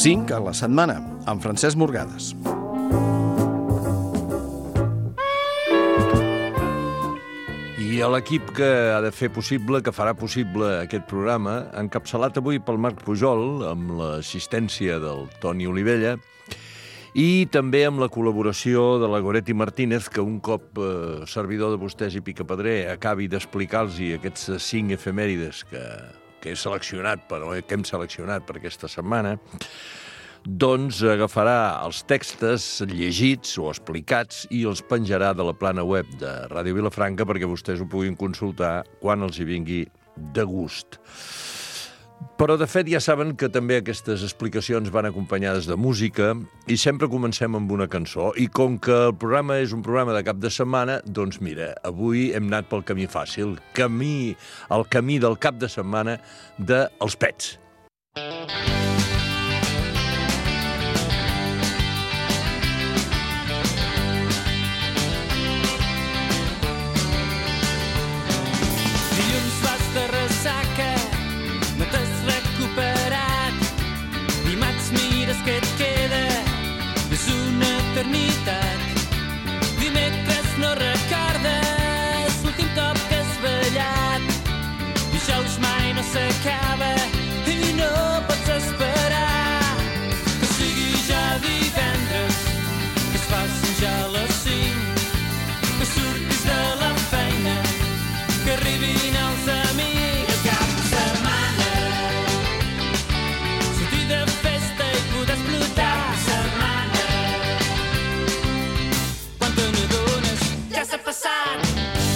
5 a la setmana, amb Francesc Morgades. I a l'equip que ha de fer possible, que farà possible aquest programa, encapçalat avui pel Marc Pujol, amb l'assistència del Toni Olivella, i també amb la col·laboració de la Goretti Martínez, que un cop servidor de vostès i Picapedrer acabi d'explicar-los aquests 5 efemèrides que he seleccionat, que hem seleccionat per aquesta setmana, doncs agafarà els textos llegits o explicats i els penjarà de la plana web de Ràdio Vilafranca perquè vostès ho puguin consultar quan els hi vingui de gust. Però, de fet, ja saben que també aquestes explicacions van acompanyades de música i sempre comencem amb una cançó. I com que el programa és un programa de cap de setmana, doncs mira, avui hem anat pel camí fàcil, el camí del cap de setmana dels Pets. Que et queda és una eternitat. Dimecres no recordes l'últim cop que has ballat. Dijous mai no s'acaba i no pots esperar que sigui ja divendres, que es faci ja a les 5, que surtis de la feina, que arribin els amics al cap de setmana. Sortir de festa i poder explotar setmana. Quan te n'adones ja s'ha passat.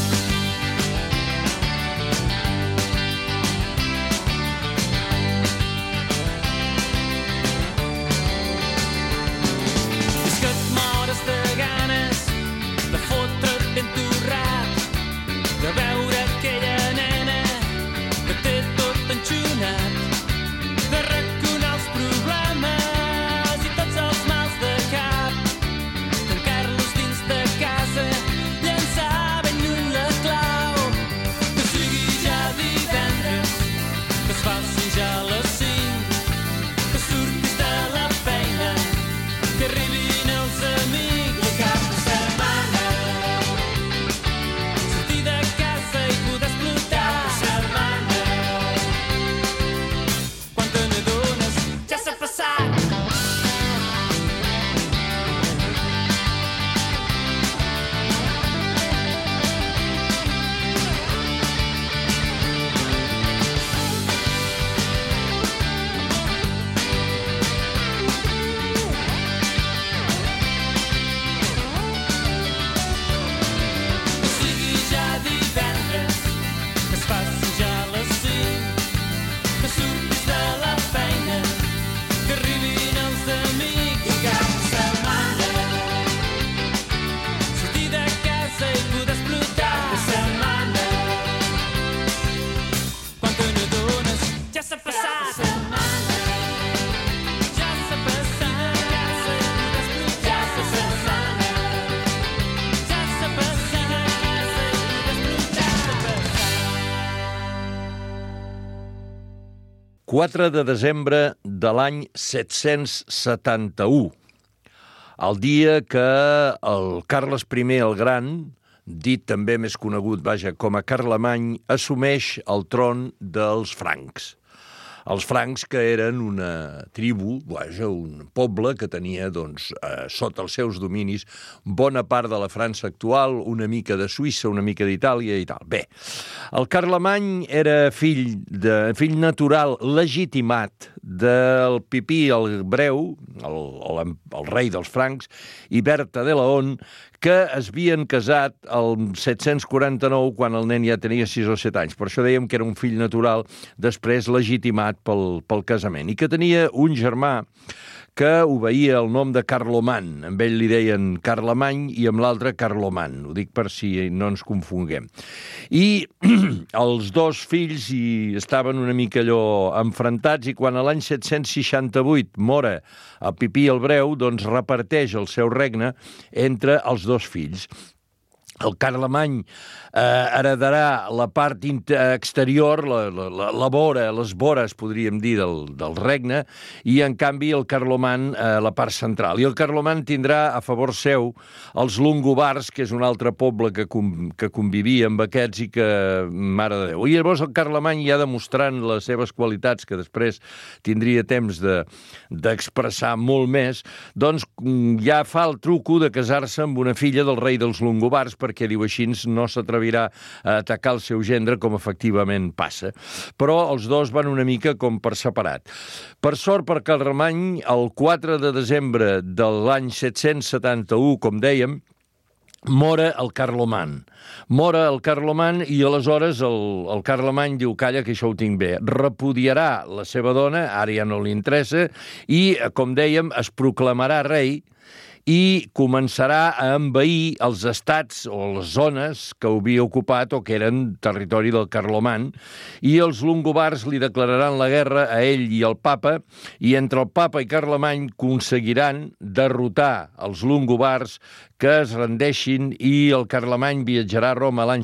És que et mores de ganes de fotre't ben torrat, de veure aquella nena que té tot enxunat, de raconar els problemes i tots els mals de cap, tancar-los dins de casa, llançar ben lluny la clau, que sigui ja divendres, que es faci ja a les 5, que surtis de la feina, que arribin els amics al cap de setmana. Sortir de casa i poder explotar setmana. Quan te n'adones ja s'ha passat. Que sigui ja divendres, que es faci ja a les 5, que surtis de la feina, que arribin els amics al cap de setmana. Sortir de casa i poder explotar setmana. Quan te n'adones ja s'ha passat. Ja s'ha passat. Casa i poder explotar setmana. Ja s'ha passat. Casa i poder explotar. 4 de desembre de l'any 771, el dia que el Carles I el Gran, dit també més conegut, com a Carlemany, assumeix el tron dels francs. Els francs, que eren una tribu, un poble que tenia sota els seus dominis bona part de la França actual, una mica de Suïssa, una mica d'Itàlia i tal. Bé, el Carlemany era fill natural legitimat del Pipí el Breu, el rei dels francs, i Berta de Laon, que es havien casat el 749, quan el nen ja tenia 6 o 7 anys. Per això dèiem que era un fill natural, després legitimat pel casament, i que tenia un germà que obeïa el nom de Carloman. Amb ell li deien Carlemany i amb l'altre Carloman. Ho dic per si no ens confonguem. I els dos fills estaven una mica allò enfrontats, i quan a l'any 768 mora el Pipí el Breu, doncs reparteix el seu regne entre els dos fills. el Carlemany heredarà la part exterior, la vora, les vores, podríem dir, del regne, i, en canvi, el Carloman la part central. I el Carloman tindrà a favor seu els longobards, que és un altre poble que convivia amb aquests i que, mare de Déu. I llavors el Carlemany, ja demostrant les seves qualitats, que després tindria temps d'expressar molt més, doncs ja fa el truco de casar-se amb una filla del rei dels longobards, perquè, diu així, no s'atrevirà a atacar el seu gendre, com efectivament passa. Però els dos van una mica com per separat. Per sort, per Carlemany, el 4 de desembre de l'any 771, com dèiem, mora el Carloman. Mora el Carloman i aleshores el Carlemany diu, calla, que això ho tinc bé. Repudiarà la seva dona, ara ja no li interessa, i, com dèiem, es proclamarà rei i començarà a envair els estats o les zones que havia ocupat o que eren territori del Carloman, i els longobards li declararan la guerra a ell i al papa, i entre el papa i Carlemany aconseguiran derrotar els longobards, que es rendeixin, i el Carlemany viatjarà a Roma l'any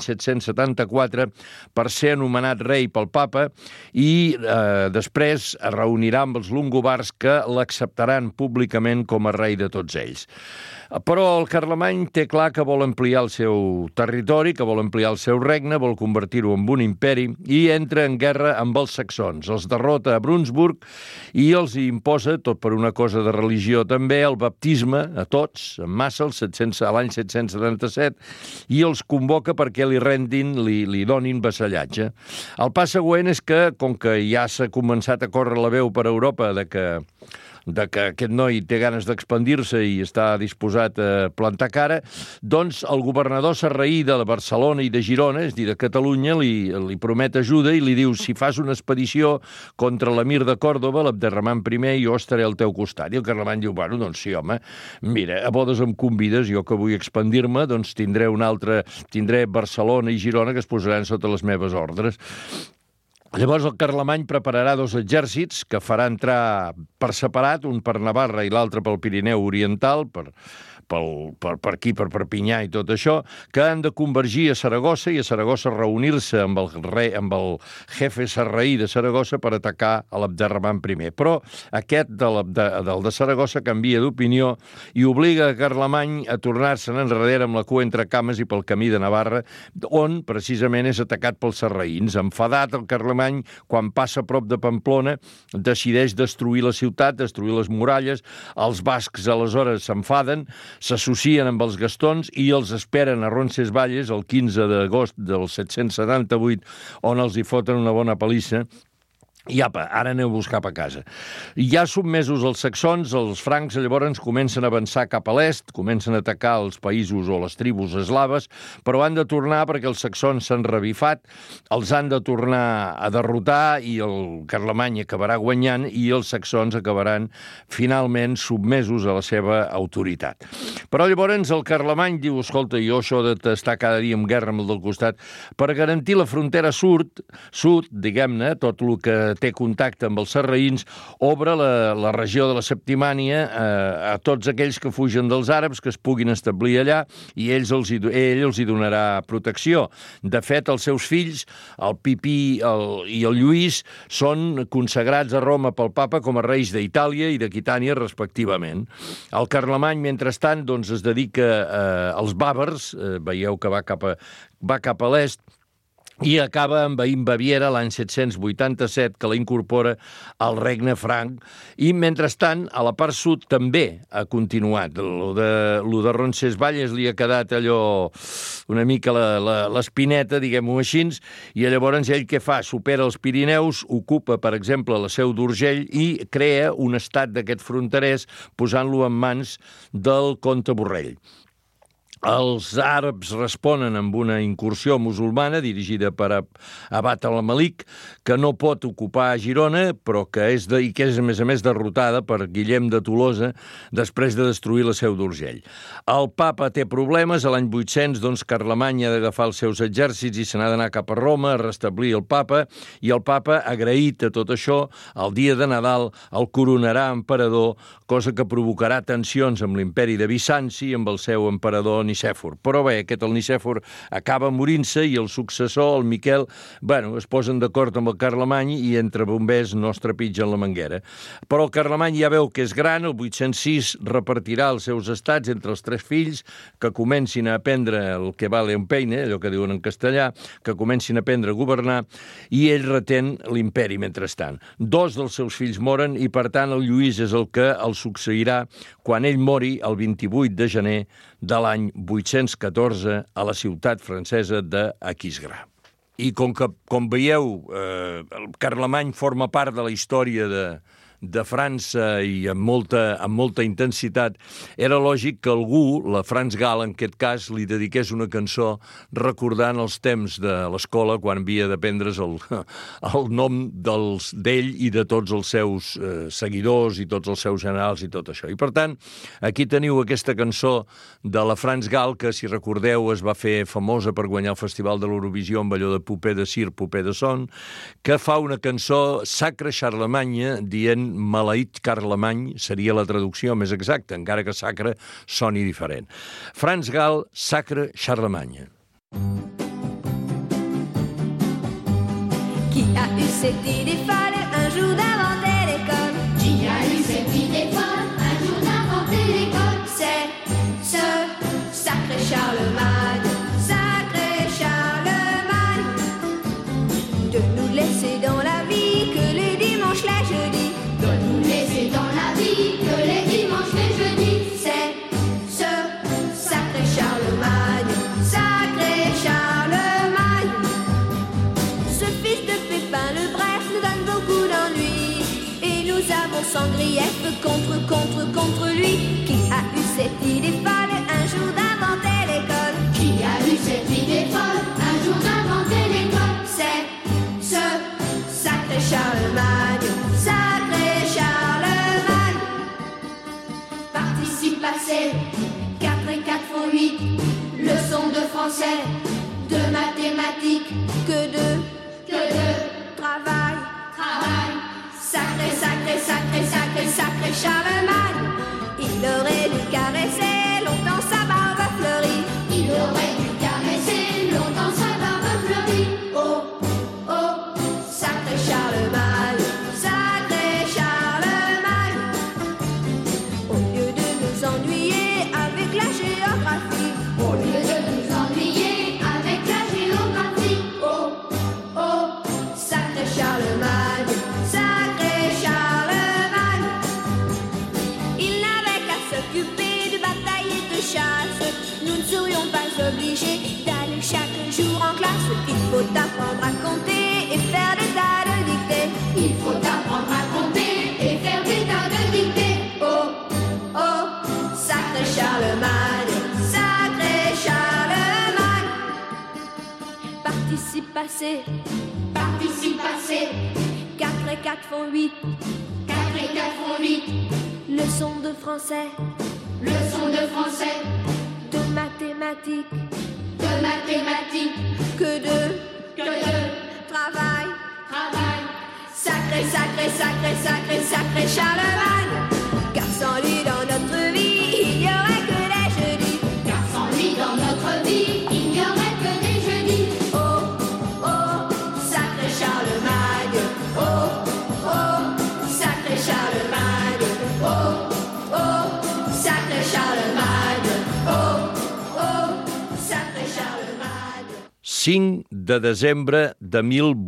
774 per ser anomenat rei pel papa, i després es reunirà amb els longobards, que l'acceptaran públicament com a rei de tots ells. Però el Carlemany té clar que vol ampliar el seu territori, que vol ampliar el seu regne, vol convertir-ho en un imperi, i entra en guerra amb els saxons. Els derrota a Brunsburg i els imposa, tot per una cosa de religió també, el baptisme a tots, en massa, l'any 777, i els convoca perquè li rendin, li donin vassallatge. El pas següent és que, com que ja s'ha començat a córrer la veu per Europa de que aquest noi té ganes d'expandir-se i està disposat a plantar cara, doncs el governador sarraí de Barcelona i de Girona, és a dir, de Catalunya, li promet ajuda i li diu, si fas una expedició contra l'emir de Còrdova, l'Abderramant I, jo estaré al teu costat. I el Carlemany diu, bueno, doncs sí, home, mira, a bodes em convides, jo que vull expandir-me, doncs tindré Barcelona i Girona que es posaran sota les meves ordres. Llavors el Carlemany prepararà dos exèrcits que farà entrar per separat, un per Navarra i l'altre pel Pirineu Oriental, per aquí, per Perpinyà i tot això, que han de convergir a Saragossa i a Saragossa reunir-se amb el jefe sarraí de Saragossa per atacar a l'Abderramant I. Però aquest del de Saragossa canvia d'opinió i obliga a Carlemany a tornar-se'n enrere amb la cua entre cames i pel camí de Navarra, on precisament és atacat pels sarraïns. Enfadat, el Carlemany, quan passa a prop de Pamplona, decideix destruir la ciutat, destruir les muralles. Els bascs aleshores s'enfaden, s'associen amb els gastons i els esperen a Roncesvalles el 15 d'agost del 778, on els hi foten una bona palissa. I apa, ara aneu a buscar cap a casa. Ja sotmesos els saxons, els francs llavors comencen a avançar cap a l'est, comencen a atacar els països o les tribus eslaves, però han de tornar perquè els saxons s'han revifat, els han de tornar a derrotar i el Carlemany acabarà guanyant i els saxons acabaran finalment sotmesos a la seva autoritat. Però llavors el Carlemany diu, escolta, jo això d'estar cada dia en guerra amb el del costat, per garantir la frontera sud, diguem-ne, tot el que té contacte amb els sarraïns, obre la regió de la Septimània a tots aquells que fugen dels àrabs, que es puguin establir allà, i ell els hi donarà protecció. De fet, els seus fills, el Pipí i el Lluís, són consagrats a Roma pel papa com a reis d'Itàlia i d'Aquitània, respectivament. El Carlemany, mentrestant, doncs, es dedica als bàvars, veieu que va cap a l'est, i acaba envaint Baviera l'any 787, que la incorpora al regne franc, i mentrestant a la part sud també ha continuat. Lo de Roncesvalles li ha quedat allò una mica l'espineta, diguem-ho així, i llavors ell què fa? Supera els Pirineus, ocupa, per exemple, la Seu d'Urgell i crea un estat d'aquest fronterers posant-lo en mans del comte Borrell. Els àrabs responen amb una incursió musulmana dirigida per Abat al-Malik, que no pot ocupar Girona, però que és a més derrotada per Guillem de Tolosa després de destruir la Seu d'Urgell. El papa té problemes, a l'any 800, doncs Carlemany ha d'agafar els seus exèrcits i se n'ha d'anar cap a Roma a restablir el papa, i el papa, agraït a tot això, el dia de Nadal el coronarà emperador, cosa que provocarà tensions amb l'imperi de Bizanci, amb el seu emperador Nicèfor. Però bé, el Nicèfor acaba morint-se i el successor, el Miquel, es posen d'acord amb el Carlemany i entre bombers no es trepitgen la manguera. Però el Carlemany ja veu que és gran, el 806 repartirà els seus estats entre els 3 fills, que comencin a aprendre el que vale un peine, allò que diuen en castellà, que comencin a aprendre a governar, i ell retén l'imperi mentrestant. 2 dels seus fills moren i, per tant, el Lluís és el que el succeirà quan ell mori el 28 de gener de l'any 814 a la ciutat francesa d'Aquisgrà. I com veieu, el Carlemany forma part de la història de França i amb molta intensitat, era lògic que algú, la Franz Gall en aquest cas, li dediqués una cançó recordant els temps de l'escola quan havia d'aprendre's el nom d'ell i de tots els seus seguidors i tots els seus generals i tot això. I per tant, aquí teniu aquesta cançó de la Franz Gall que, si recordeu, es va fer famosa per guanyar el Festival de l'Eurovisió amb allò de Poupée de Cire, Poupée de Son, que fa una cançó Sacre Charlemagne dient maleït Carlemany, seria la traducció més exacta, encara que sacre soni diferent. Franz Gall, Sacre Charlemagne. Qui a eu cette idée folle un jour d'inventer l'école? Qui a eu cette idée folle un jour d'inventer l'école? C'est ce sacré Charlemagne, sacré Charlemagne, de nous laisser dans la vie que les dimanches, les jeudis. Laisser dans la vie que les dimanches, les jeudis. C'est ce sacré Charlemagne, sacré Charlemagne. Ce fils de Pépin le Bref nous donne beaucoup d'ennuis, et nous avons sans grief contre lui. Qui a eu cette idée folle un jour d'inventer l'école? Qui a eu cette idée folle un jour d'inventer l'école? C'est ce sacré Charlemagne, sacré Charlemagne. Participe passé, 4 et 4 font 8. Leçon de français, de mathématiques, que de travail. Sacré, sacré, sacré, sacré, sacré Charlemagne. Il aurait dû caresser longtemps sa barbe fleurie. Il aurait dû caresser longtemps sa barbe fleurie. Oh, oh, sacré Charlemagne, sacré Charlemagne. Au lieu de nous ennuyer avec la géographie, au lieu de nous ennuyer avec la géographie. Oh, oh, sacré Charlemagne, sacré Charlemagne. Il n'avait qu'à s'occuper de bataille et de chasse. Nous ne serions pas obligés d'aller chaque jour en classe. Il faut apprendre à compter et faire des tas de dictées. Il faut apprendre à compter et faire des tas de dictées. Oh, oh, sacré Charlemagne, sacré Charlemagne. Participe passé, 4 et 4 font 8. 4 et 4 font 8. Leçon de français, de mathématiques, que de travail. Sacré, sacré, sacré, sacré, sacré Charlemagne. Car sans lui dans notre vie, il n'y aurait que des jeudis. Car sans lui dans notre vie, il n'y aurait que des jeudis. Oh, oh, sacré Charlemagne. Oh, oh, sacré Charlemagne. Oh, oh, sacré Charlemagne. Oh, oh, sacré Charlemagne. 5 de desembre de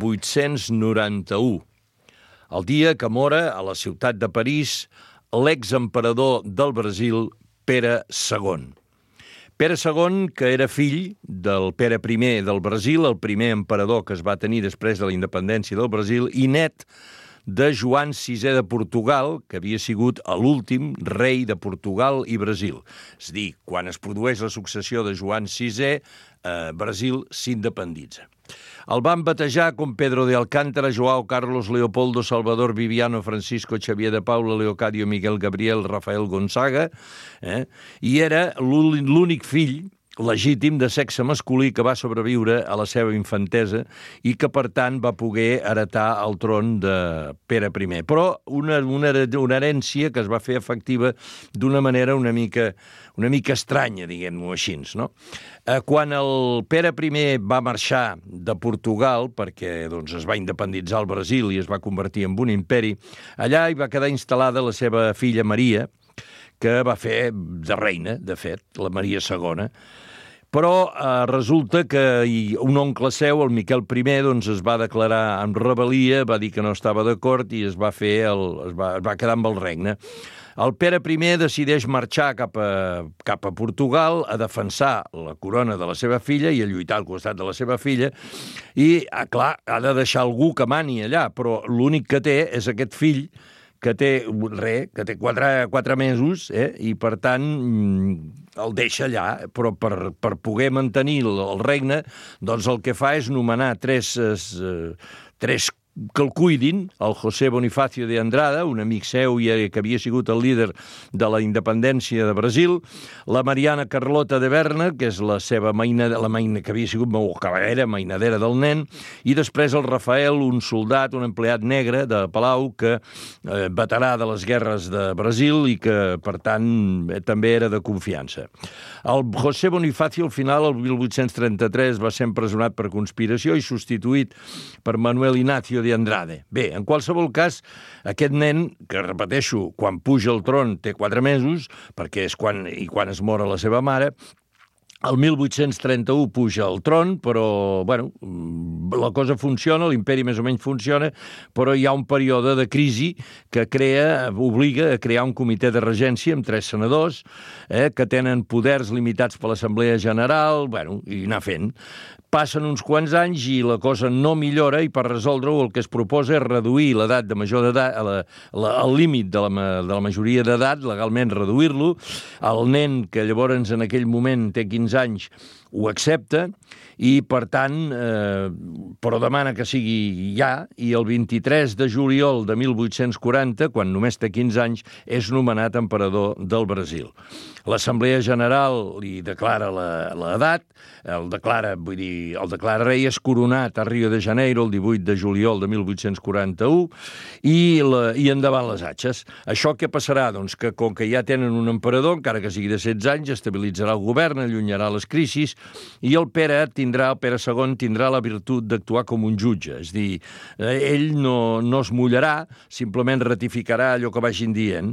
1891. El dia que mora a la ciutat de París l'exemperador del Brasil, Pere II. Pere II, que era fill del Pere I del Brasil, el primer emperador que es va tenir després de la independència del Brasil, i net de Joan VI de Portugal, que havia sigut l'últim rei de Portugal i Brasil. És a dir, quan es produeix la successió de Joan VI, Brasil s'independitza. El van batejar com Pedro de Alcántara, Joao, Carlos, Leopoldo, Salvador, Viviano, Francisco, Xavier de Paula, Leocadio, Miguel, Gabriel, Rafael Gonzaga, i era l'únic fill, legítim de sexe masculí que va sobreviure a la seva infantesa i que, per tant, va poder heretar el tron de Pere I. Però una herència que es va fer efectiva d'una manera una mica estranya, diguem-ho així, no? Quan el Pere I va marxar de Portugal, perquè doncs, es va independitzar el Brasil i es va convertir en un imperi, allà hi va quedar instal·lada la seva filla Maria, que va fer de reina, de fet, la Maria II. Però resulta que un oncle seu, el Miquel I, doncs, es va declarar en rebel·lia, va dir que no estava d'acord i es va quedar amb el regne. El Pere I decideix marxar cap a Portugal a defensar la corona de la seva filla i a lluitar al costat de la seva filla i, clar, ha de deixar algú que mani allà, però l'únic que té és aquest fill que té 4 mesos, i per tant el deixa allà, però per poder mantenir el regne, doncs el que fa és nomenar tres que el cuidin, el José Bonifacio de Andrada, un amic seu que havia sigut el líder de la independència de Brasil, la Mariana Carlota de Berna, que és la seva que havia sigut mainadera del nen, i després el Rafael, un soldat, un empleat negre de Palau, que veterà de les guerres de Brasil i que, per tant, també era de confiança. El José Bonifacio, al final, el 1833, va ser empresonat per conspiració i substituït per Manuel Ignacio de Andrade. Bé, en qualsevol cas, aquest nen, que repeteixo, quan puja al tron té 4 mesos, perquè és quan es mor la seva mare, el 1831 puja al tron, però, bueno, la cosa funciona, l'imperi més o menys funciona, però hi ha un període de crisi que obliga a crear un comitè de regència amb 3 senadors, que tenen poders limitats per l'Assemblea General, bueno, i anar fent. Passen uns quants anys i la cosa no millora i per resoldre-ho el que es proposa és reduir l'edat de major d'edat, el límit de la majoria d'edat, legalment reduir-lo. El nen, que llavors en aquell moment té 15 anys, ho accepta i, per tant, però demana que sigui ja, i el 23 de juliol de 1840, quan només té 15 anys, és nomenat emperador del Brasil. L'Assemblea General li declara l'edat, el declara rei, és coronat a Rio de Janeiro el 18 de juliol de 1841 i endavant les atxes. Això què passarà? Doncs que com que ja tenen un emperador, encara que sigui de 16 anys, estabilitzarà el govern, allunyarà les crisis i el Pere II tindrà la virtut d'actuar com un jutge. És dir, ell no es mullarà, simplement ratificarà allò que vagin dient,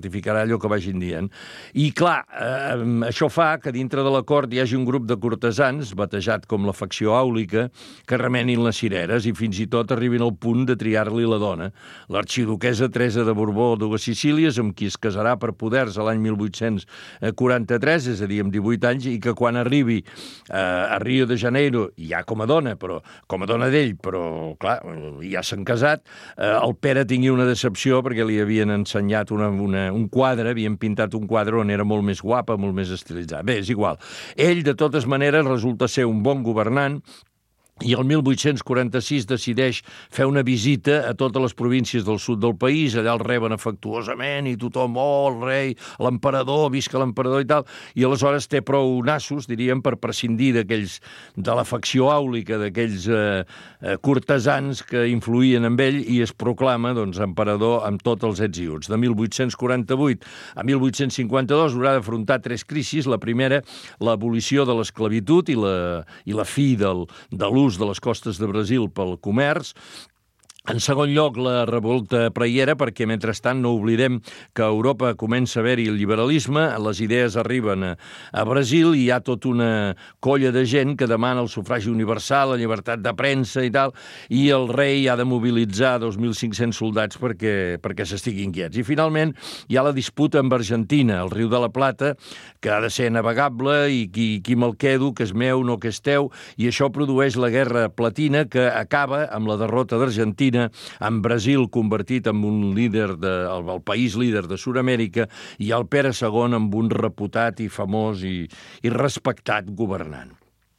I, clar, això fa que dintre de la cort hi hagi un grup de cortesans, batejat com la facció àulica, que remenin les cireres i fins i tot arribin al punt de triar-li la dona. L'arxiduquesa Teresa de Borbó de Sicílies, amb qui es casarà per poders a l'any 1843, és a dir, amb 18 anys, i que quan arribi a Rio de Janeiro, ja com a dona d'ell, però, clar, ja s'han casat, el Pere tingui una decepció perquè li havien ensenyat un quadre, havien pintat un quadre on era molt més guapa, molt més estilitzat. Bé, és igual. Ell, de totes maneres, resulta ser un bon governant i el 1846 decideix fer una visita a totes les províncies del sud del país, allà el reben afectuosament i tothom, el rei, l'emperador, visca l'emperador i tal, i aleshores té prou nassos, diríem, per prescindir de la facció àulica, d'aquells cortesans que influïen amb ell i es proclama, doncs, emperador amb tots els ets i uts. De 1848 a 1852 haurà d'afrontar 3 crisis. La primera, l'abolició de l'esclavitud i la fi de l'ús de les costes de Brasil pel comerç. En segon lloc, la revolta preiera, perquè mentrestant no oblidem que a Europa comença a haver-hi el liberalisme, les idees arriben a Brasil i hi ha tota una colla de gent que demana el sufragi universal, la llibertat de premsa i tal, i el rei ha de mobilitzar 2.500 soldats perquè s'estiguin quiets. I finalment hi ha la disputa amb Argentina, el riu de la Plata, que ha de ser navegable i qui me'l quedo, que és meu, no que és teu, i això produeix la guerra platina que acaba amb la derrota d'Argentina, amb Brasil convertit en el país líder de Sud-amèrica i el Pere II amb un reputat i famós i respectat governant.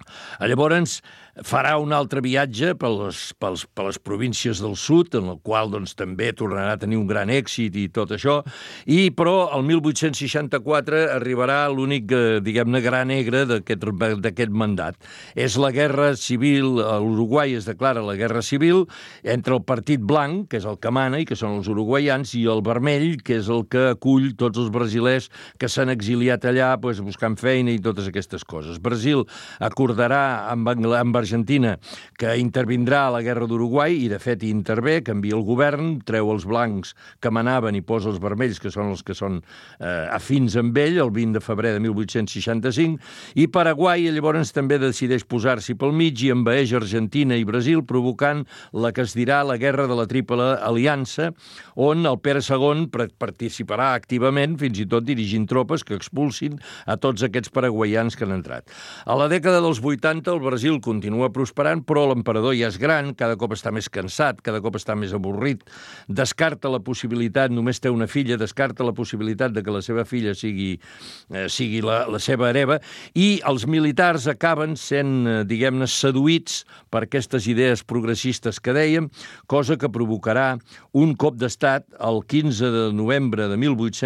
Llavors, farà un altre viatge per les províncies del sud, en el qual doncs, també tornarà a tenir un gran èxit i tot això, però el 1864 arribarà l'únic, diguem-ne, gra negre d'aquest mandat. És la guerra civil, a l'Uruguai es declara la guerra civil entre el partit blanc, que és el que mana i que són els uruguaians, i el vermell, que és el que acull tots els brasilers que s'han exiliat allà buscant feina i totes aquestes coses. Brasil acordarà amb Argentina que intervindrà a la guerra d'Uruguai i, de fet, hi intervé, canvia el govern, treu els blancs que manaven i posa els vermells, que són els que són afins amb ell, el 20 de febrer de 1865, i Paraguai llavors també decideix posar-s'hi pel mig i envaeix Argentina i Brasil, provocant la que es dirà la Guerra de la Triple Aliança, on el Pere II participarà activament, fins i tot dirigint tropes que expulsin a tots aquests paraguaians que han entrat. A la dècada dels 80 el Brasil continua prosperant, però l'emperador ja és gran, cada cop està més cansat, cada cop està més avorrit, descarta la possibilitat, només té una filla, descarta la possibilitat de que la seva filla sigui la seva hereva, i els militars acaben sent, diguem-ne, seduïts per aquestes idees progressistes que dèiem, cosa que provocarà un cop d'estat el 15 de novembre de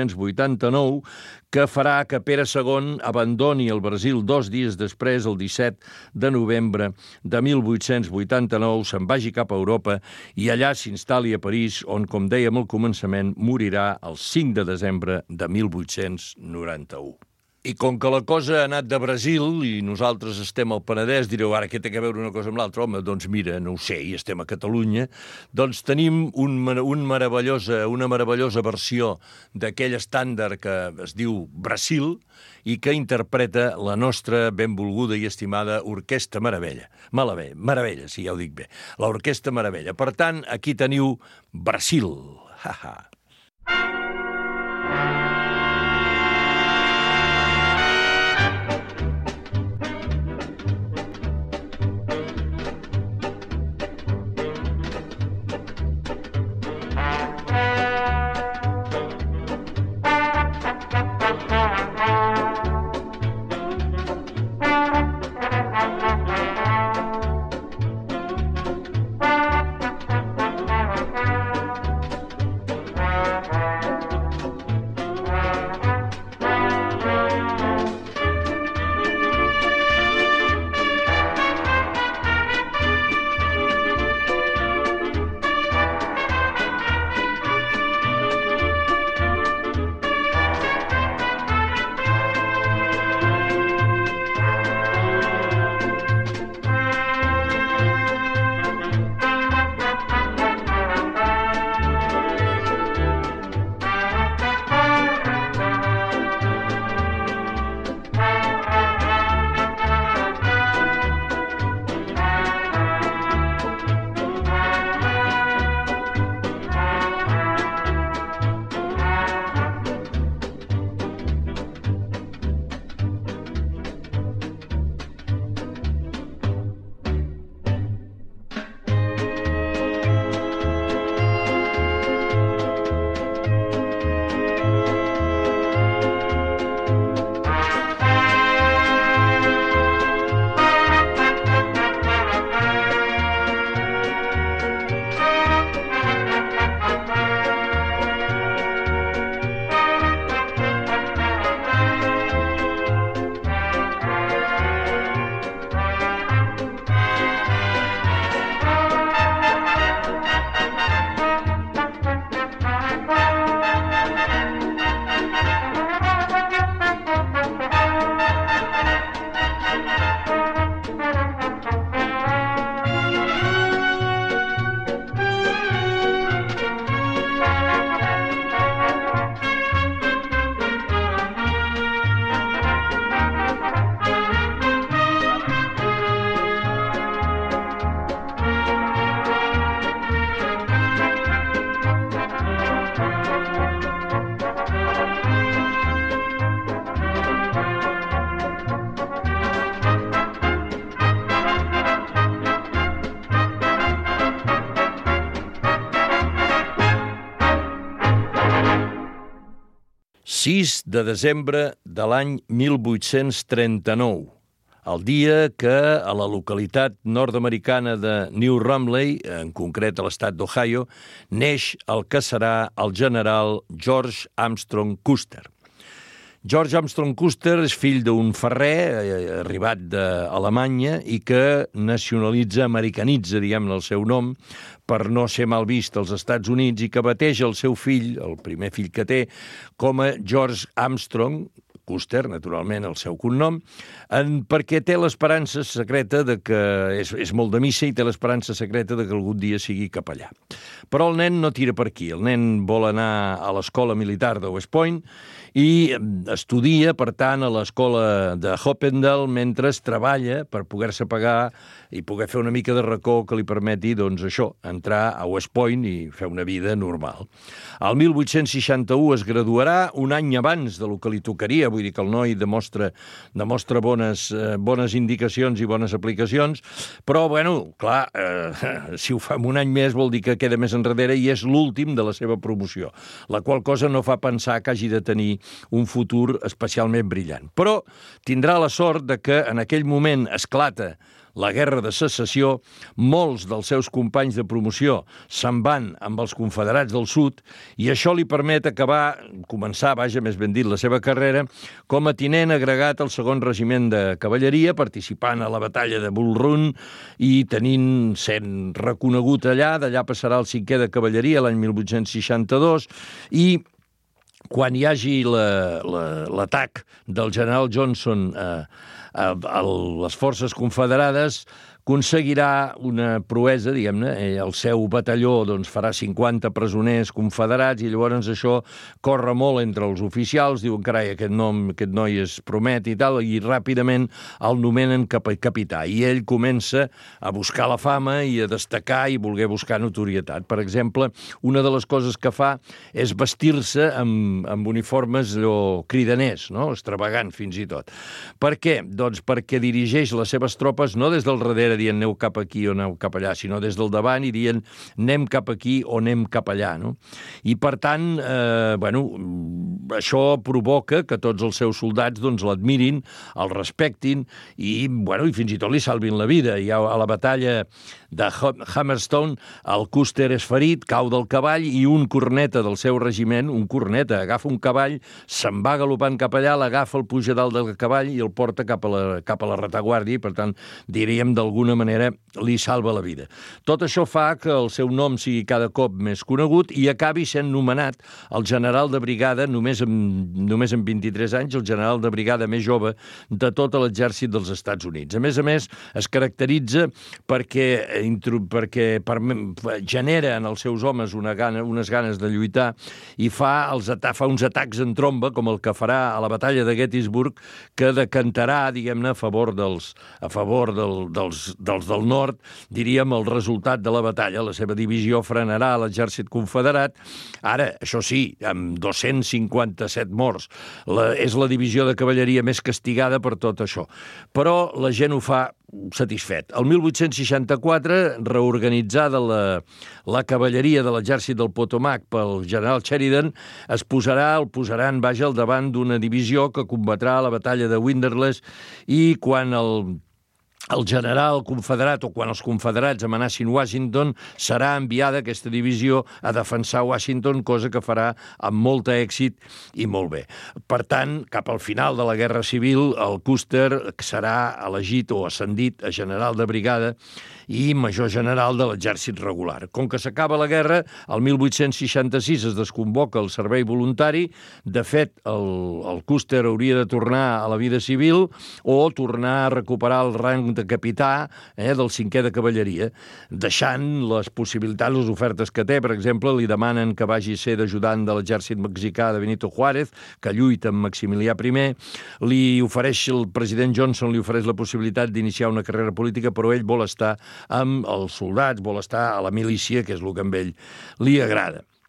1889, que farà que Pere II abandoni el Brasil 2 dies després, el 17 de novembre de 1889, se'n vagi cap a Europa i allà s'instal·li a París, on, com dèiem al començament, morirà el 5 de desembre de 1891. I com que la cosa ha anat de Brasil i nosaltres estem al Penedès, direu, ara què té a veure una cosa amb l'altra? Home, doncs mira, no ho sé, i estem a Catalunya, doncs tenim una meravellosa versió d'aquell estàndard que es diu Brasil i que interpreta la nostra benvolguda i estimada Orquestra Meravella. Meravella, sí, ja ho dic bé. L'Orquestra Meravella. Per tant, aquí teniu Brasil. Ha-ha. ...6 de desembre de l'any 1839. el dia que a la localitat nord-americana de New Rumley, en concret a l'estat d'Ohio, neix el que serà el general George Armstrong Custer. George Armstrong Custer és fill d'un ferrer arribat d'Alemanya i que americanitza, diguem-ne, el seu nom per no ser mal vist als Estats Units i que bateja el seu fill, el primer fill que té, com a George Armstrong Custer, naturalment, el seu cognom, perquè té l'esperança secreta de que és molt de missa i té l'esperança secreta de que algun dia sigui capellà. Però el nen no tira per aquí. El nen vol anar a l'escola militar de West Point i estudia, per tant, a l'escola de Hopendale mentre treballa per poder-se pagar i poder fer una mica de racó que li permeti, doncs, això, entrar a West Point i fer una vida normal. Al 1861 es graduarà, un any abans de lo que li tocaria, vull dir que el noi demostra bones indicacions i bones aplicacions, però, bueno, clar, si ho fa un any més vol dir que queda més enrere i és l'últim de la seva promoció, la qual cosa no fa pensar que hagi de tenir un futur especialment brillant. Però tindrà la sort de que en aquell moment esclata la Guerra de Secessió, molts dels seus companys de promoció se'n van amb els confederats del sud i això li permet començar, més ben dit, la seva carrera com a tinent agregat al segon regiment de cavalleria, participant a la batalla de Bull Run i sent reconegut allà. D'allà passarà al 5è de cavalleria l'any 1862 i quan hi hagi l'atac del general Johnson a les forces confederades, aconseguirà una proesa, diguem-ne, el seu batalló farà 50 presoners confederats i llavors això corre molt entre els oficials, diuen, carai, aquest noi es promet i tal, i ràpidament el nomenen capità. I ell comença a buscar la fama i a destacar i voler buscar notorietat. Per exemple, una de les coses que fa és vestir-se amb uniformes cridaners, no? Extravagant fins i tot. Per què? Doncs perquè dirigeix les seves tropes no des del darrere dient aneu cap aquí o aneu cap allà, sinó des del davant i dient anem cap aquí o anem cap allà, no? I per tant, això provoca que tots els seus soldats l'admirin, el respectin i fins i tot li salvin la vida. I a la batalla de Hammerstone el Custer és ferit, cau del cavall i un corneta del seu regiment, agafa un cavall, se'n va galopant cap allà, l'agafa, el puja dalt del cavall i el porta cap a la retaguardia i, per tant, diríem, d'alguna manera li salva la vida. Tot això fa que el seu nom sigui cada cop més conegut i acabi sent nomenat el general de brigada, només amb 23 anys, el general de brigada més jove de tot l'exèrcit dels Estats Units. A més, es caracteritza perquè genera en els seus homes unes ganes de lluitar i fa uns atacs en tromba, com el que farà a la batalla de Gettysburg, que decantarà, diguem-ne, a favor dels del nord, diríem, el resultat de la batalla. La seva divisió frenarà l'exèrcit confederat. Ara, això sí, amb 257 morts. És la divisió de cavalleria més castigada per tot això. Però la gent ho fa satisfet. El 1864, reorganitzada la cavalleria de l'exèrcit del Potomac pel general Sheridan, el posaran al davant d'una divisió que combatrà la batalla de Winderless i quan el general confederat o quan els confederats amenacin Washington, serà enviada aquesta divisió a defensar Washington, cosa que farà amb molt èxit i molt bé. Per tant, cap al final de la Guerra Civil, el Custer serà elegit o ascendit a general de brigada i major general de l'exèrcit regular. Com que s'acaba la guerra, el 1866 es desconvoca el servei voluntari. De fet, el Custer hauria de tornar a la vida civil o tornar a recuperar el rang de capità del 5è de cavalleria, deixant les possibilitats, les ofertes que té. Per exemple, li demanen que vagi a ser d'ajudant de l'exèrcit mexicà de Benito Juárez, que lluita amb Maximilià I. El president Johnson li ofereix la possibilitat d'iniciar una carrera política, però ell vol estar amb els soldats, vol estar a la milícia, que és el que a ell li agrada.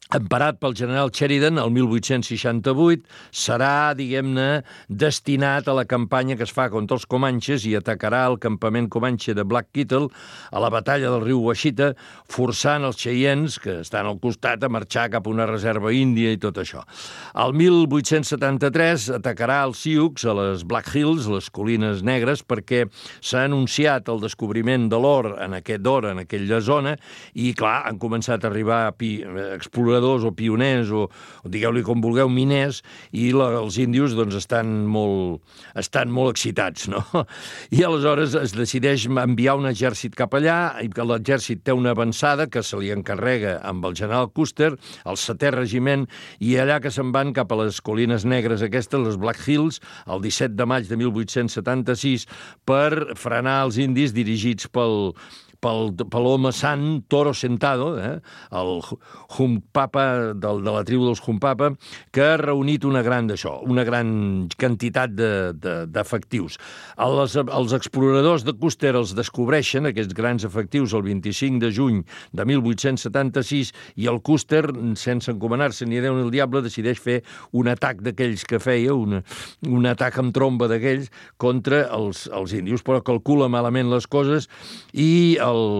emparat pel general Sheridan el 1868, serà, diguem-ne, destinat a la campanya que es fa contra els comanxes i atacarà el campament comanxe de Black Kettle a la batalla del riu Washita, forçant els Cheyennes, que estan al costat, a marxar cap a una reserva índia i tot això. El 1873 atacarà els Sioux a les Black Hills, les collines negres, perquè s'ha anunciat el descobriment de l'or en aquella zona, i, clar, han començat a arribar exploradors o pioners, o digueu-li com vulgueu, miners, i els índios doncs, estan molt excitats, no? I aleshores es decideix enviar un exèrcit cap allà, i que l'exèrcit té una avançada que se li encarrega amb el general Custer, el 7è regiment, i allà que se'n van cap a les collines negres aquestes, les Black Hills, el 17 de maig de 1876, per frenar els indis dirigits pel l'home sant Toro Sentado, el Hunkpapa de la tribu dels Hunkpapa, que ha reunit una gran quantitat d'efectius. Els exploradors de Custer els descobreixen, aquests grans efectius, el 25 de juny de 1876, i el Custer, sense encomanar-se ni a Déu ni al diable, decideix fer un atac d'aquells que feia, un atac amb tromba d'aquells contra els índios, però calcula malament les coses i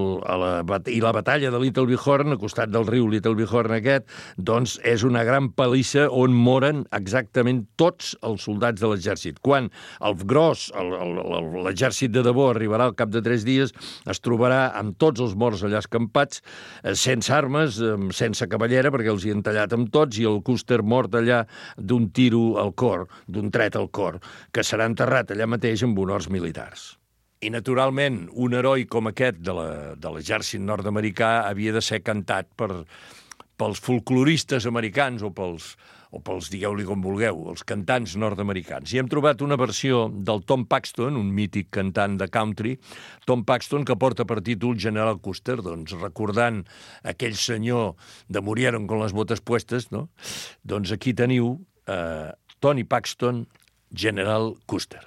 la batalla de Little Bighorn, al costat del riu Little Bighorn aquest, doncs és una gran palissa on moren exactament tots els soldats de l'exèrcit. Quan el gros, l'exèrcit de debò, arribarà al cap de 3 dies, es trobarà amb tots els morts allà escampats, sense armes, sense cavallera, perquè els hi han tallat amb tots, i el Custer mort allà d'un tiro al cor, d'un tret al cor, que serà enterrat allà mateix amb honors militars. I, naturalment, un heroi com aquest de l'exèrcit nord-americà havia de ser cantat pels folcloristes americans o pels, digueu-li com vulgueu, els cantants nord-americans. I hem trobat una versió del Tom Paxton, un mític cantant de country, Tom Paxton, que porta per títol General Custer, doncs recordant aquell senyor de Murieron con las botas puestas, no? Doncs aquí teniu Tony Paxton, General Custer.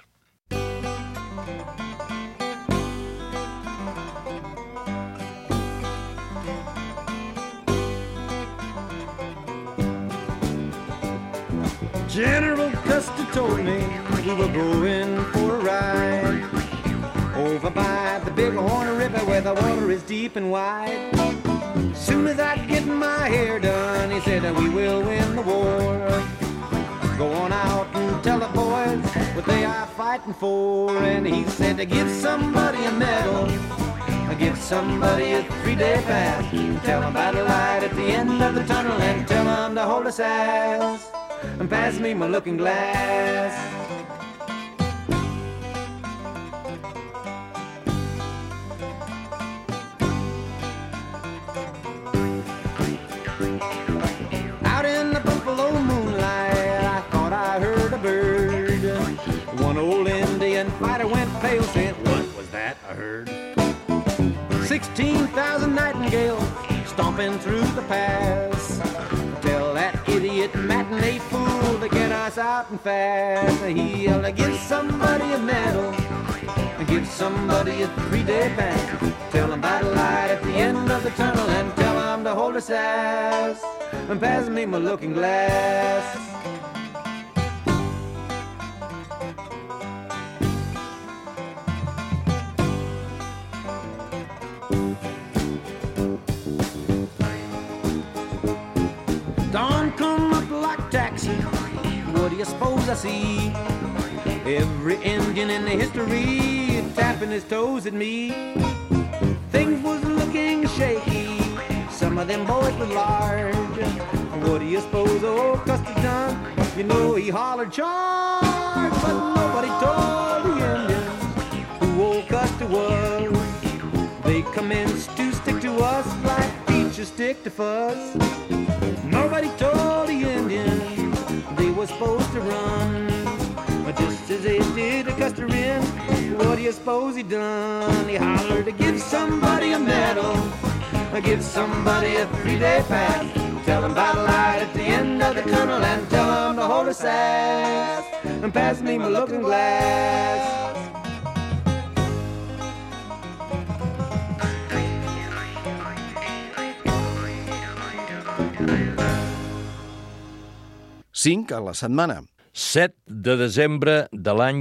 General Custer told me we were going for a ride over by the Bighorn River where the water is deep and wide. Soon as I get my hair done, he said we will win the war. Go on out and tell the boys what they are fighting for. And he said to give somebody a medal, give somebody a 3-day pass, tell them about a light at the end of the tunnel, and tell them to hold us ass and pass me my looking glass. Out in the buffalo moonlight, I thought I heard a bird. One old Indian fighter went pale, said, "What was that I heard?" 16,000 nightingales stomping through the pass. Tell that idiot matinee fool to get us out and fast. He yelled, give somebody a medal, give somebody a 3-day pass. Tell them about a light at the end of the tunnel, and tell them to hold us ass and pass me my looking glass. Dawn come up like taxi, what do you suppose I see? Every Indian in the history tapping his toes at me. Things was looking shaky, some of them boys were large. What do you suppose old Custer done? You know he hollered charge, but nobody told the Indians who old Custer was. They commenced to stick to us like teachers stick to fuss. Nobody told the Indians they were supposed to run, but just as they did to Custer in, what do you suppose he done? He hollered to give somebody a medal, give somebody a 3-day pass. Tell them about a light at the end of the tunnel, and tell them to hold us ass and pass me my looking glass. 5 a la setmana. 7 de desembre de l'any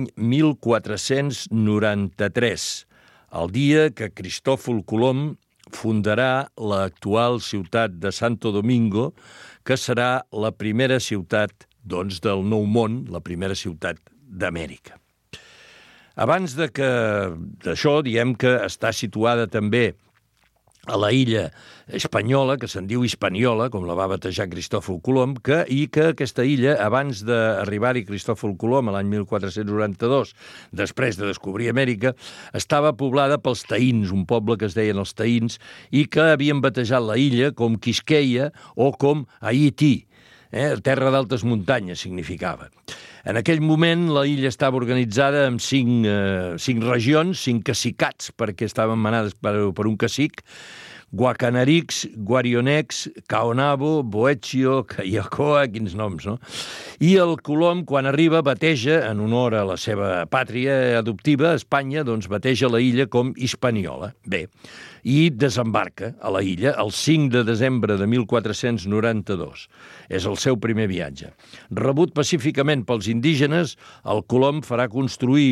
1493, el dia que Cristòfol Colom fundarà l'actual ciutat de Santo Domingo, que serà la primera ciutat, doncs, del Nou Món, la primera ciutat d'Amèrica. Abans d'això, diem que està situada també a la illa espanyola, que se'n diu Hispaniola, com la va batejar Cristòfol Colom, i que aquesta illa, abans d'arribar-hi Cristòfol Colom l'any 1492, després de descobrir Amèrica, estava poblada pels taïns, un poble que es deien els taïns, i que havien batejat la illa com Quisqueia o com Haití. Terra d'altes muntanyes significava. En aquell moment la illa estava organitzada en 5 regions, 5 cacicats, perquè estaven manades per un cacic: Guacanarix, Guarionex, Caonabo, Boecchio, Cayacoa, quins noms, no? I el Colom, quan arriba, bateja, en honor a la seva pàtria adoptiva, Espanya, doncs bateja la illa com Hispaniola. Bé, i desembarca a la illa el 5 de desembre de 1492. És el seu primer viatge. Rebut pacíficament pels indígenes, el Colom farà construir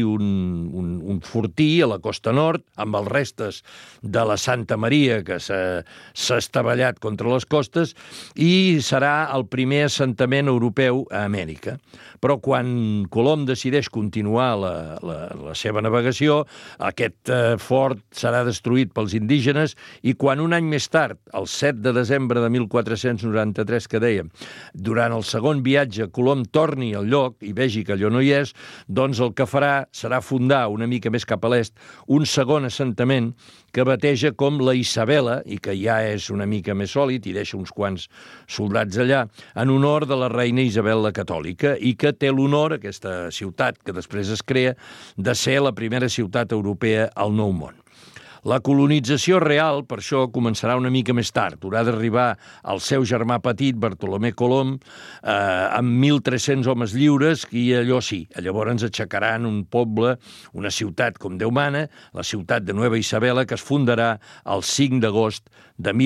un fortí a la costa nord, amb els restes de la Santa Maria que s'ha estavellat contra les costes, i serà el primer assentament europeu a Amèrica. Però quan Colom decideix continuar la seva navegació, aquest fort serà destruït pels indígenes, i quan un any més tard, el 7 de desembre de 1493, que dèiem, durant el segon viatge Colom torni al lloc i vegi que allò no hi és, doncs el que farà serà fundar una mica més cap a l'est un segon assentament que bateja com la Isabela, i que ja és una mica més sòlid, i deixa uns quants soldats allà, en honor de la reina Isabel la Catòlica, i que té l'honor, aquesta ciutat que després es crea, de ser la primera ciutat europea al Nou Món. La colonització real, per això, començarà una mica més tard. Haurà d'arribar el seu germà petit, Bartolomé Colom, amb 1.300 homes lliures, i allò sí, llavors aixecaran un poble, una ciutat com Déu mana, la ciutat de Nueva Isabela, que es fundarà el 5 d'agost de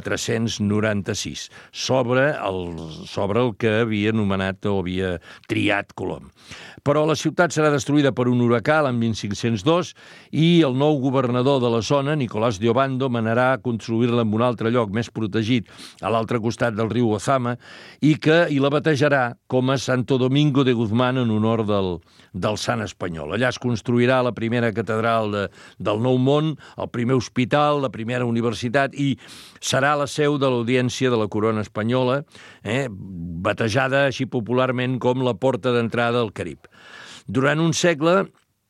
1496, sobre el que havia anomenat o havia triat Colom. Però la ciutat serà destruïda per un huracà l'any 1502, i el nou governador de la zona, Nicolás de Obando, manarà a construir-la en un altre lloc més protegit, a l'altre costat del riu Ozama, i la batejarà com a Santo Domingo de Guzmán, en honor del sant espanyol. Allà es construirà la primera catedral del Nou Món, el primer hospital, la primera universitat, i serà la seu de l'audiència de la corona espanyola, batejada així popularment com la porta d'entrada al Carib. Durant un segle,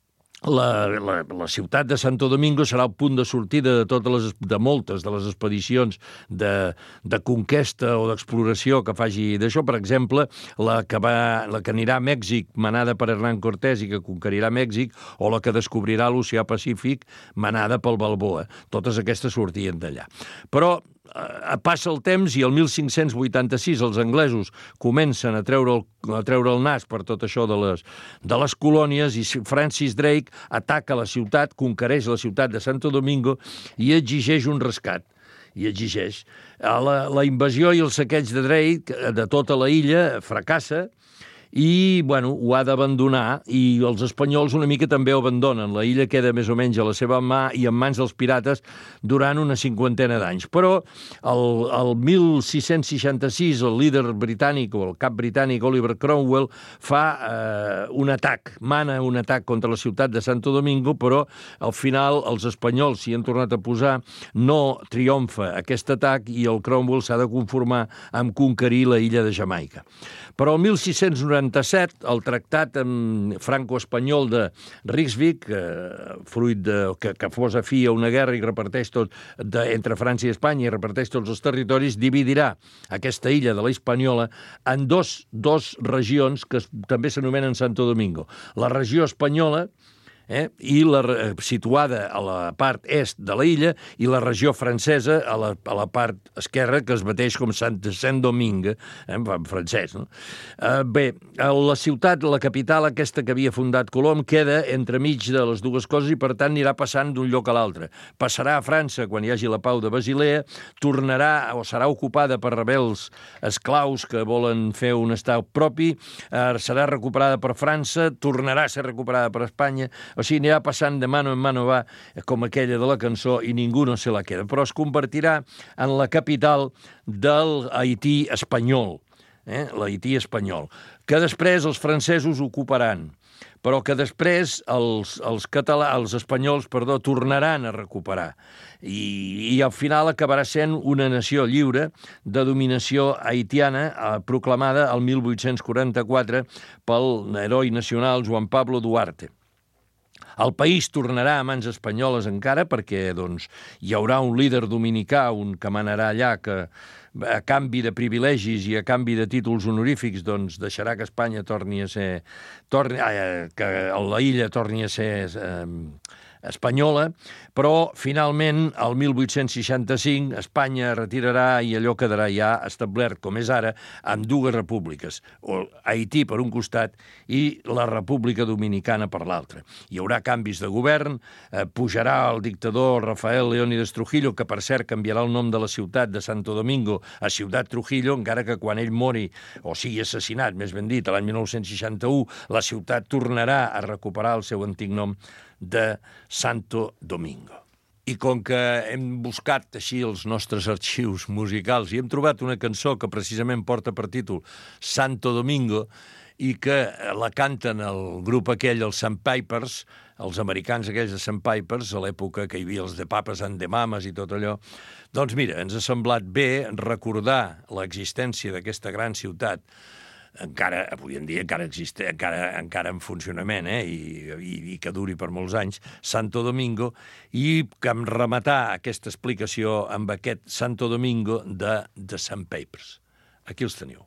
la ciutat de Santo Domingo serà el punt de sortida de moltes de les expedicions de conquesta o d'exploració que faci d'això. Per exemple, la que anirà a Mèxic, manada per Hernán Cortés i que conquerirà Mèxic, o la que descobrirà l'Oceà Pacífic, manada pel Balboa. Totes aquestes sortien d'allà. Però passa el temps, i el 1586 els anglesos comencen a treure el nas per tot això de les colònies, i Francis Drake ataca la ciutat, conquereix la ciutat de Santo Domingo i exigeix un rescat. La invasió i el saqueig de Drake de tota la illa fracassa, i, ho ha d'abandonar, i els espanyols una mica també ho abandonen. La illa queda més o menys a la seva mà i en mans dels pirates durant una 50 d'anys. Però el 1666 el líder britànic, o el cap britànic, Oliver Cromwell, fa mana un atac contra la ciutat de Santo Domingo, però al final els espanyols s'hi han tornat a posar, no triomfa aquest atac, i el Cromwell s'ha de conformar amb conquerir la illa de Jamaica. Però el 1697, el tractat franco-espanyol de Ryswick, fruit que posa fi a una guerra i reparteix entre França i Espanya, i reparteix tots els territoris, dividirà aquesta illa de la Hispaniola en dos regions que també s'anomenen Santo Domingo. La regió espanyola, i situada a la part est de la illa, i la regió francesa a la part esquerra, que es mateix com Saint-Domingue, en francès. No? Bé, la ciutat, la capital aquesta que havia fundat Colom, queda entremig de les dues coses i, per tant, anirà passant d'un lloc a l'altre. Passarà a França quan hi hagi la pau de Basilea, tornarà o serà ocupada per rebels esclaus que volen fer un estat propi, serà recuperada per França, tornarà a ser recuperada per Espanya. O sigui, anirà passant de mano en mano va, com aquella de la cançó, i ningú no se la queda. Però es convertirà en la capital del Haití espanyol, l'Haití espanyol, que després els francesos ocuparan, però que després els espanyols tornaran a recuperar. I al final acabarà sent una nació lliure de dominació haitiana proclamada el 1844 pel heroi nacional Juan Pablo Duarte. El país tornarà a mans espanyoles encara perquè hi haurà un líder dominicà, un que manarà allà, que a canvi de privilegis i a canvi de títols honorífics deixarà que Espanya que la illa torni a ser espanyola, però finalment el 1865 Espanya retirarà i allò quedarà ja establert, com és ara, amb dues repúbliques, Haití per un costat i la República Dominicana per l'altre. Hi haurà canvis de govern, pujarà el dictador Rafael Leónides Trujillo, que per cert canviarà el nom de la ciutat de Santo Domingo a Ciutat Trujillo, encara que quan ell mori, o sigui assassinat, més ben dit, l'any 1961, la ciutat tornarà a recuperar el seu antic nom de Santo Domingo. I com que hem buscat així els nostres arxius musicals i hem trobat una cançó que precisament porta per títol Santo Domingo i que la canten el grup aquell, els Sandpipers, els americans aquells de Sandpipers, a l'època que hi havia els de Papas and the Mamas i tot allò, doncs mira, ens ha semblat bé recordar l'existència d'aquesta gran ciutat, encara, avui en dia encara existe, encara en funcionament, i que duri per molts anys, Santo Domingo, i que em rematar aquesta explicació amb aquest Santo Domingo de The Sandpipers. Aquí els teniu.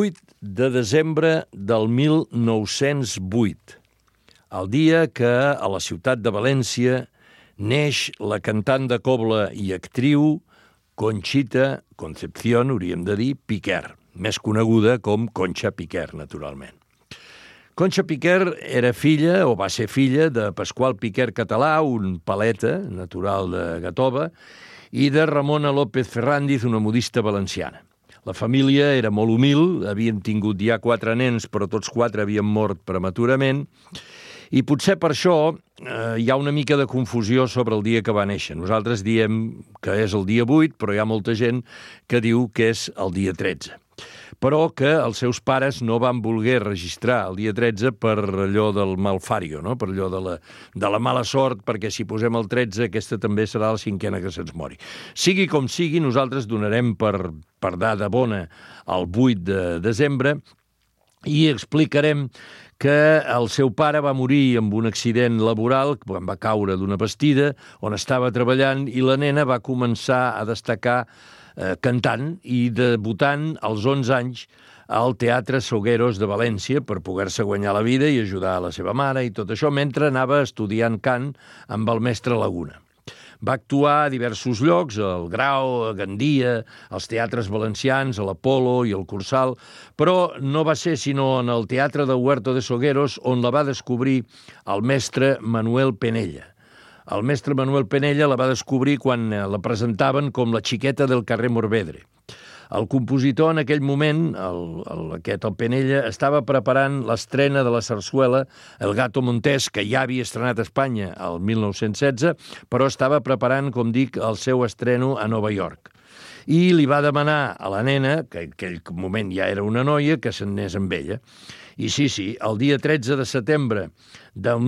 8 de desembre del 1908, el dia que a la ciutat de València neix la cantant de cobla i actriu Conxita Concepción, hauríem de dir, Piquer, més coneguda com Conxa Piquer, naturalment. Conxa Piquer era filla, o va ser filla, de Pasqual Piquer Català, un paleta natural de Gàtova, i de Ramona López Ferrandiz, una modista valenciana. La família era molt humil, havien tingut ja 4 nens, però tots 4 havien mort prematurament, i potser per això hi ha una mica de confusió sobre el dia que va néixer. Nosaltres diem que és el dia 8, però hi ha molta gent que diu que és el dia 13. Però que els seus pares no van voler registrar el dia 13 per allò del malfario, no? Per allò de la mala sort, perquè si posem el 13 aquesta també serà la 5a que se'ns mori. Sigui com sigui, nosaltres donarem per dada bona el 8 de desembre i explicarem que el seu pare va morir amb un accident laboral, quan va caure d'una bastida, on estava treballant, i la nena va començar a destacar cantant i debutant als 11 anys al Teatre Sogueros de València per poder-se guanyar la vida i ajudar a la seva mare i tot això, mentre anava estudiant cant amb el mestre Laguna. Va actuar a diversos llocs, al Grau, a Gandia, als teatres valencians, a l'Apolo i al Cursal, però no va ser sinó en el Teatre del Huerto de Sogueros on la va descobrir el mestre Manuel Penella. El mestre Manuel Penella la va descobrir quan la presentaven com la xiqueta del carrer Morvedre. El compositor en aquell moment, el Penella, estava preparant l'estrena de la sarsuela El Gato Montés, que ja havia estrenat a Espanya el 1916, però estava preparant, com dic, el seu estreno a Nova York. I li va demanar a la nena, que en aquell moment ja era una noia, que se'n anés amb ella. I sí, el dia 13 de setembre del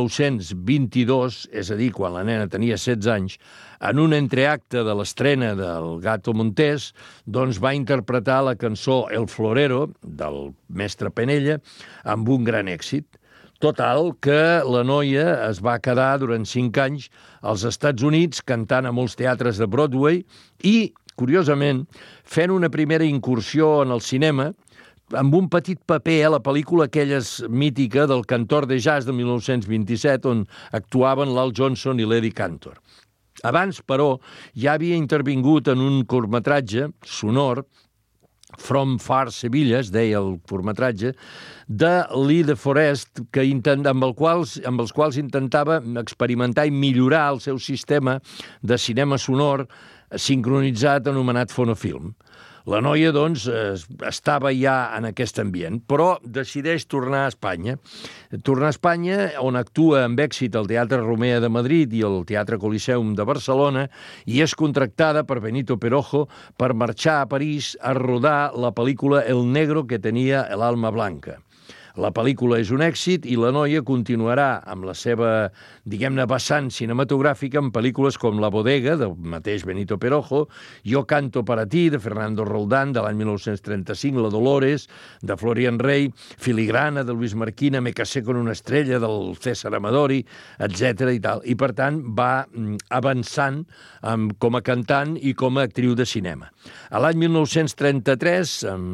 1922, és a dir, quan la nena tenia 16 anys, en un entreacte de l'estrena del Gato Montés, doncs va interpretar la cançó El Florero, del mestre Penella, amb un gran èxit. Total, que la noia es va quedar durant 5 anys als Estats Units cantant a molts teatres de Broadway i, curiosament, fent una primera incursió en el cinema amb un petit paper a la pel·lícula aquella mítica del Cantor de Jazz de 1927, on actuaven l'Al Johnson i l'Eddie Cantor. Abans, però, ja havia intervingut en un curtmetratge sonor, From Far Sevilla, es deia el curtmetratge, de Lee de Forest, amb els quals intentava experimentar i millorar el seu sistema de cinema sonor sincronitzat anomenat fonofilm. La noia, doncs, estava ja en aquest ambient, però decideix tornar a Espanya. Tornar a Espanya, on actua amb èxit el Teatre Romea de Madrid i el Teatre Coliseum de Barcelona, i és contractada per Benito Perojo per marxar a París a rodar la pel·lícula El negro que tenia el alma blanca. La pel·lícula és un èxit i la noia continuarà amb la seva, diguem-ne, vessant cinematogràfica en pel·lícules com La bodega, del mateix Benito Perojo, Yo canto para ti, de Fernando Roldán, de l'any 1935, La Dolores, de Florian Rey, Filigrana, de Luis Marquina, Me casé con una estrella, del César Amadori, etc. i tal. I, per tant, va avançant com a cantant i com a actriu de cinema. A l'any 1933,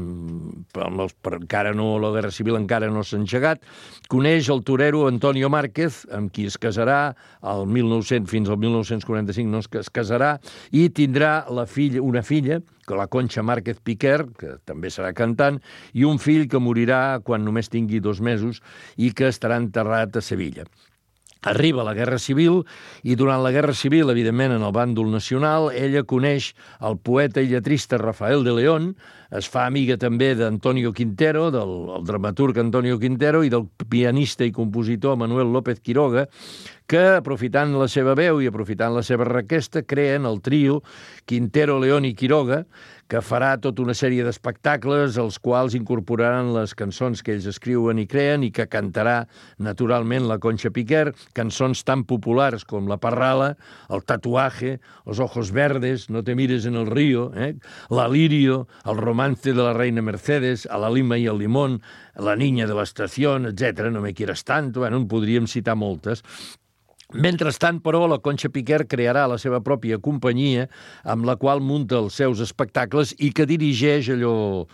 encara no, la Guerra Civil encara no s'ha engegat, coneix el torero Antonio Márquez, amb qui es casarà fins al 1945, no es casarà, i tindrà una filla, la Conxa Márquez Piquer, que també serà cantant, i un fill que morirà quan només tingui 2 mesos i que estarà enterrat a Sevilla. Arriba la Guerra Civil i durant la Guerra Civil, evidentment, en el bàndol nacional, ella coneix el poeta i lletrista Rafael de León, es fa amiga també d'Antonio Quintero, del dramaturg Antonio Quintero, i del pianista i compositor Manuel López Quiroga, que, aprofitant la seva veu i aprofitant la seva requesta, creen el trio Quintero, León i Quiroga, que farà tota una sèrie d'espectacles als quals incorporaran les cançons que ells escriuen i creen i que cantarà, naturalment, la Conxa Piquer, cançons tan populars com La Parrala, El tatuaje, Los ojos verdes, No te mires en el río, La lirio, El romance de la reina Mercedes, A la lima y el limón, La niña de l'estació, etc. No me quieras tanto, en podríem citar moltes. Mentrestant, però, la Conxa Piquer crearà la seva pròpia companyia amb la qual munta els seus espectacles i que dirigeix allò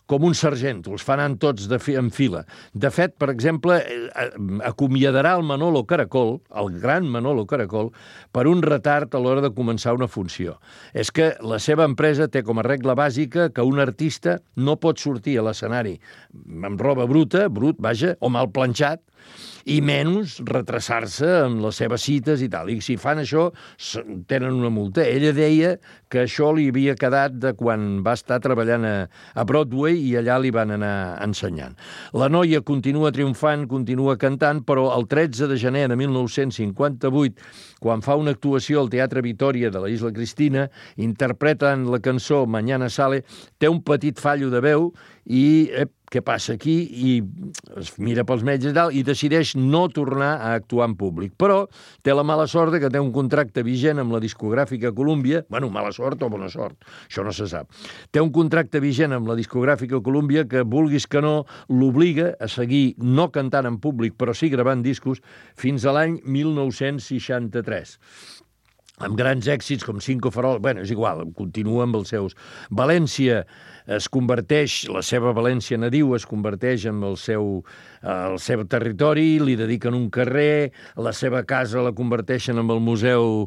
com un sergent, els fa anar tots en fila. De fet, per exemple, acomiadarà el Manolo Caracol, el gran Manolo Caracol, per un retard a l'hora de començar una funció. És que la seva empresa té com a regla bàsica que un artista no pot sortir a l'escenari amb roba brut, vaja, o mal planxat, i menys retrasar-se amb les seves cites i tal. I si fan això, tenen una multa. Ella deia que això li havia quedat de quan va estar treballant a Broadway i allà li van anar ensenyant. La noia continua triomfant, continua cantant, però el 13 de gener de 1958, quan fa una actuació al Teatre Vitòria de la Isla Cristina, interpretant la cançó Mañana Sale, té un petit fallo de veu i què passa aquí? I es mira pels metges i tal, i decideix no tornar a actuar en públic. Però té la mala sort que té un contracte vigent amb la discogràfica Columbia. Bueno, mala sort o bona sort, això no se sap. Té un contracte vigent amb la discogràfica Columbia que, vulguis que no, l'obliga a seguir no cantant en públic, però sí gravant discos, fins a l'any 1963. Amb grans èxits com Cinco Farol, bueno, és igual, continua amb els seus. València es converteix, la seva València nadiu es converteix en el seu territori, li dediquen un carrer, la seva casa la converteixen en el museu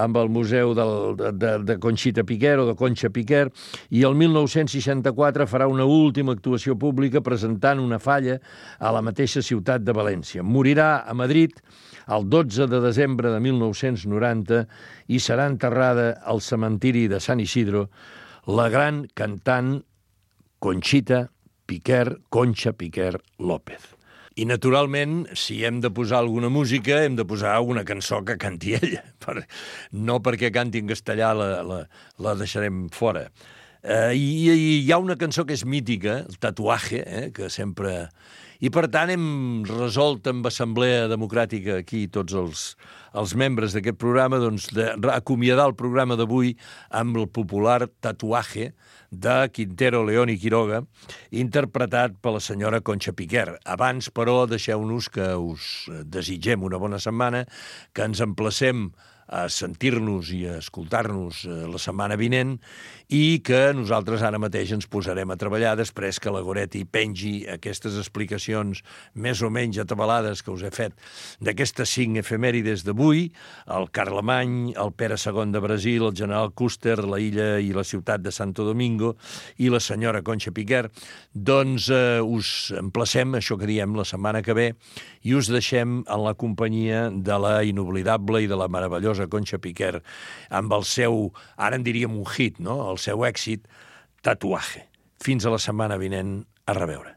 de Conxita Piquer o de Concha Piquer, i el 1964 farà una última actuació pública presentant una falla a la mateixa ciutat de València. Morirà a Madrid el 12 de desembre de 1990 i serà enterrada al cementiri de Sant Isidro la gran cantant Conxita Piquer López. I, naturalment, si hem de posar alguna música, hem de posar una cançó que canti ella. No perquè canti en castellà la deixarem fora. I hi ha una cançó que és mítica, el Tatuaje, que sempre... I, per tant, hem resolt amb Assemblea Democràtica aquí, tots els membres d'aquest programa, doncs, d'acomiadar el programa d'avui amb el popular Tatuaje de Quintero, León i Quiroga, interpretat per la senyora Concha Piquer. Abans, però, deixeu-nos que us desitgem una bona setmana, que ens emplacem a sentir-nos i a escoltar-nos la setmana vinent i que nosaltres ara mateix ens posarem a treballar després que la Goretti pengi aquestes explicacions més o menys atabalades que us he fet d'aquestes 5 efemèrides d'avui, el Carlemany, el Pere II de Brasil, el general Custer, la illa i la ciutat de Santo Domingo i la senyora Concha Piquer. Doncs us emplacem, això que diem, la setmana que ve, i us deixem en la companyia de la inoblidable i de la meravellosa Concha Piquer amb el seu, ara en diríem un hit, no?, el seu èxit, Tatuaje. Fins a la setmana vinent. A reveure.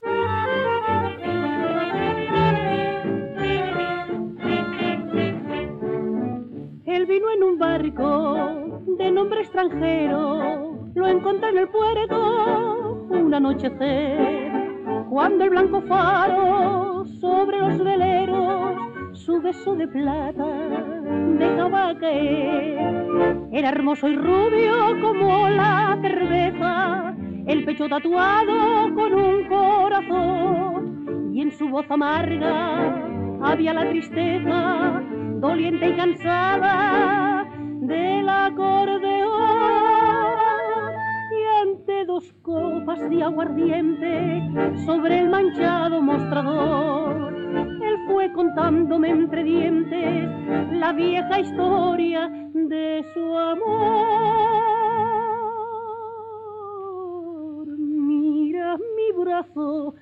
Él vino en un barco de nombre extranjero, lo encontré en el puerto un anochecer, cuando el blanco faro sobre los veleros su beso de plata dejaba caer. Era hermoso y rubio como la cerveza, el pecho tatuado con un corazón, y en su voz amarga había la tristeza, doliente y cansada del acordeón. Y ante 2 copas de aguardiente sobre el manchado mostrador, él fue contándome entre dientes la vieja historia de su amor. Mira mi brazo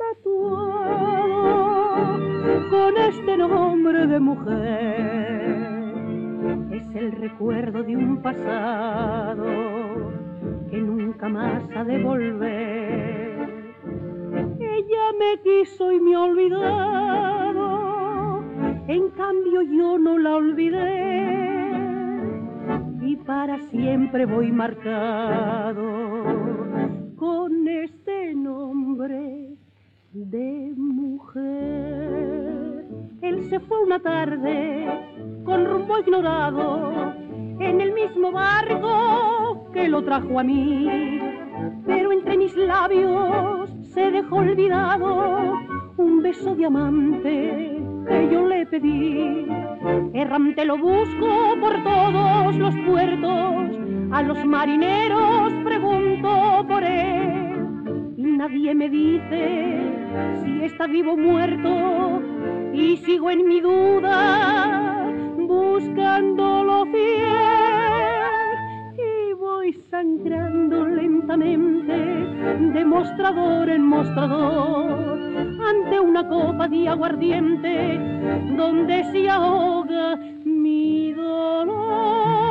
tatuado con este nombre de mujer. Es el recuerdo de un pasado que nunca más ha de volver. Ella me quiso y me ha olvidado, en cambio yo no la olvidé, y para siempre voy marcado con este nombre de mujer. Él se fue una tarde con rumbo ignorado en el mismo barco que lo trajo a mí, pero entre mis labios se dejó olvidado un beso de amante que yo le pedí. Errante lo busco por todos los puertos, a los marineros pregunto por él, Nadie me dice si está vivo o muerto y sigo en mi duda buscando lo fiel y voy sangrando lentamente de mostrador en mostrador ante una copa de aguardiente donde se ahoga mi dolor.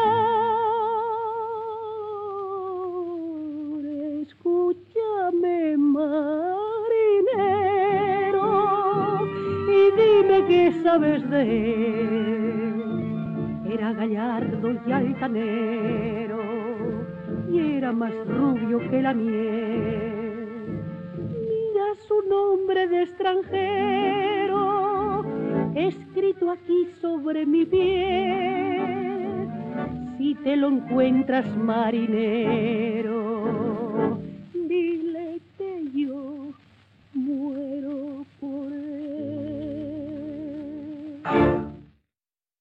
Escúchame, marinero, y dime qué sabes de él. Era gallardo y altanero, y era más rubio que la miel. Mira su nombre de extranjero, escrito aquí sobre mi piel. Si te lo encuentras, marinero,